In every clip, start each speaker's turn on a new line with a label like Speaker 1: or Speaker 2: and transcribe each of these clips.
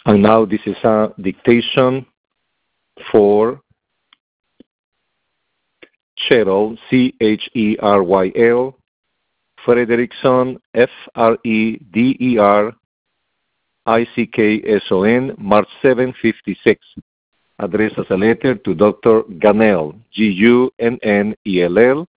Speaker 1: And now this is a dictation for Cheryl, Cheryl, Frederickson, Frederickson, March 7, 56. Addressed as a letter to Dr. Gunnell, Gunnell,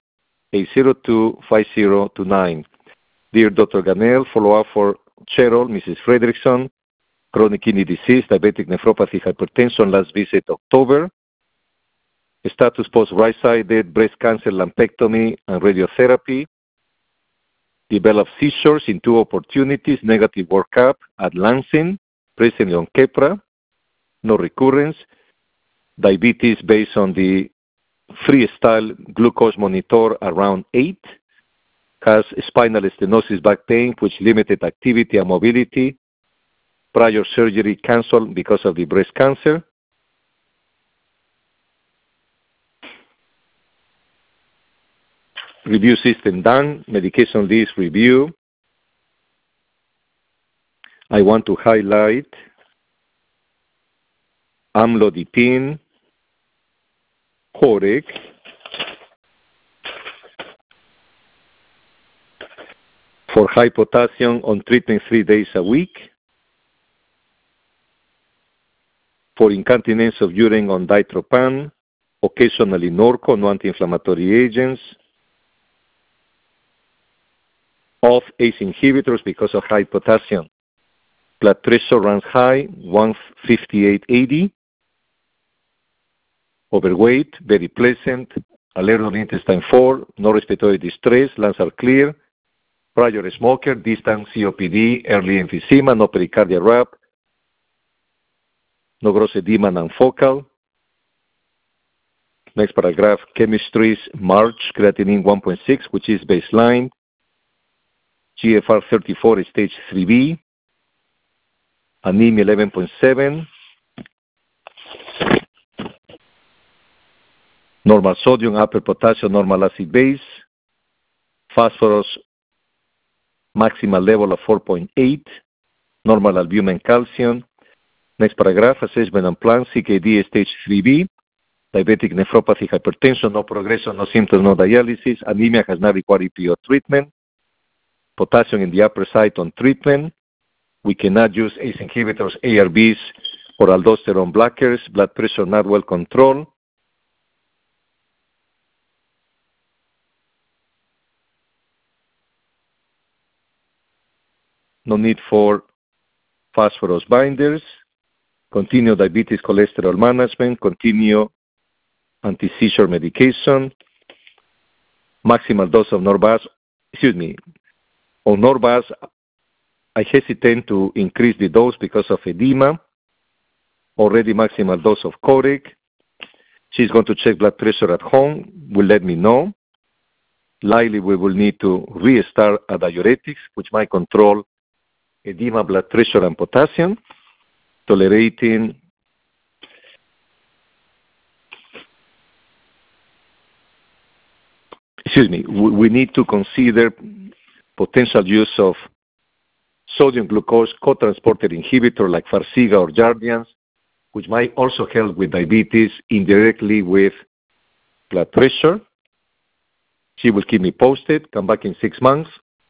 Speaker 1: 802-5029. Dear Dr. Gunnell, follow-up for Cheryl, Mrs. Frederickson, chronic kidney disease, diabetic nephropathy, hypertension, last visit October. Status post right-sided breast cancer, lumpectomy, and radiotherapy. Developed seizures in 2 opportunities, negative workup at Lansing, presently on Keppra, no recurrence. Diabetes based on the freestyle glucose monitor around 8. Has spinal stenosis, back pain, which limited activity and mobility. Prior surgery canceled because of the breast cancer. Review system done. Medication list review. I want to highlight amlodipine, Coreg, for high potassium on treatment 3 days a week. For incontinence of urine on ditropan, occasionally Norco, no anti-inflammatory agents. Off ACE inhibitors because of high potassium. Blood pressure runs high, 158/80. Overweight, very pleasant. Alert on intestine 4, no respiratory distress, lungs are clear. Prior smoker, distant COPD, early emphysema, no pericardial rap, no gross edema, non-focal. Next paragraph, chemistries, March, creatinine 1.6, which is baseline. GFR 34, stage 3B. Anemia 11.7. Normal sodium, upper potassium, normal acid base. Phosphorus, maximal level of 4.8. Normal albumin, calcium. Next paragraph, assessment and plan, CKD stage 3B. Diabetic nephropathy, hypertension, no progression, no symptoms, no dialysis. Anemia has not required EPO treatment. Potassium in the upper side on treatment. We cannot use ACE inhibitors, ARBs, or aldosterone blockers. Blood pressure not well controlled. No need for phosphorus binders. Continue diabetes cholesterol management. Continue anti-seizure medication. Maximal dose of Norvasc. On Norvasc, I hesitate to increase the dose because of edema. Already maximal dose of Coreg. She's going to check blood pressure at home. Will let me know. Likely we will need to restart a diuretics, which might control edema, blood pressure, and potassium. Tolerating we need to consider potential use of sodium glucose co-transporter inhibitor like Farxiga or Jardiance, which might also help with diabetes indirectly with blood pressure. She will keep me posted. Come back in 6 months.